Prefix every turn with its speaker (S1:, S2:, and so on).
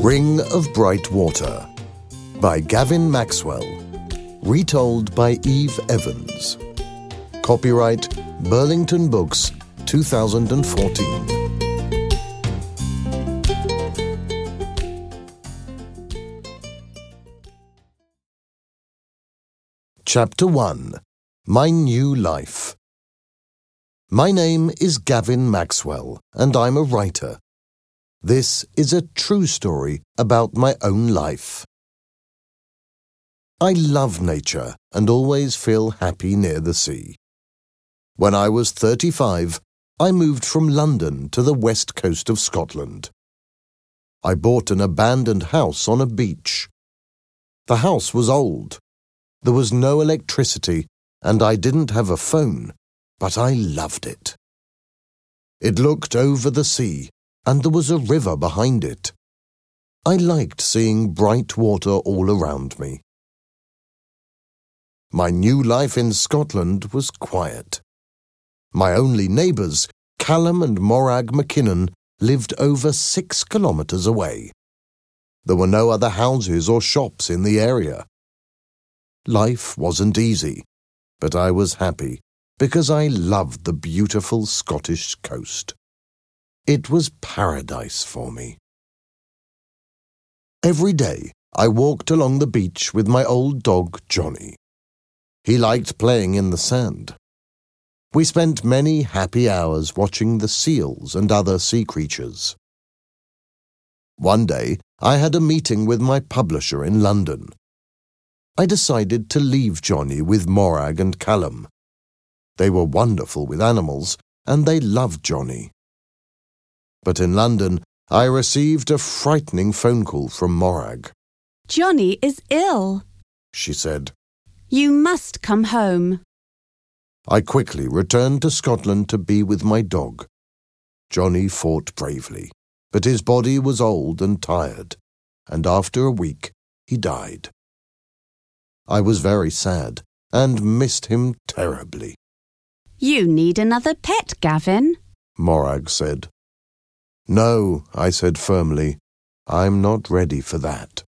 S1: Ring of Bright Water by Gavin Maxwell. Retold by Eve Evans. Copyright Burlington Books, 2014. Chapter 1. My New Life. My name is Gavin Maxwell, and I'm a writer. This is a true story about my own life. I love nature and always feel happy near the sea. When I was 35, I moved from London to the west coast of Scotland. I bought an abandoned house on a beach. The house was old. There was no electricity, and I didn't have a phone, but I loved it. It looked over the sea, and there was a river behind it. I liked seeing bright water all around me. My new life in Scotland was quiet. My only neighbours, Callum and Morag McKinnon, lived over 6 kilometres away. There were no other houses or shops in the area. Life wasn't easy, but I was happy because I loved the beautiful Scottish coast. It was paradise for me. Every day I walked along the beach with my old dog Johnny. He liked playing in the sand. We spent many happy hours watching the seals and other sea creatures. One day I had a meeting with my publisher in London. I decided to leave Johnny with Morag and Callum. They were wonderful with animals, and they loved Johnny. But in London, I received a frightening phone call from Morag.
S2: "Johnny is ill,"
S1: she said.
S2: "You must come home."
S1: I quickly returned to Scotland to be with my dog. Johnny fought bravely, but his body was old and tired, and after a week he died. I was very sad and missed him terribly.
S2: "You need another pet, Gavin,"
S1: Morag said. "No," I said firmly, "I'm not ready for that."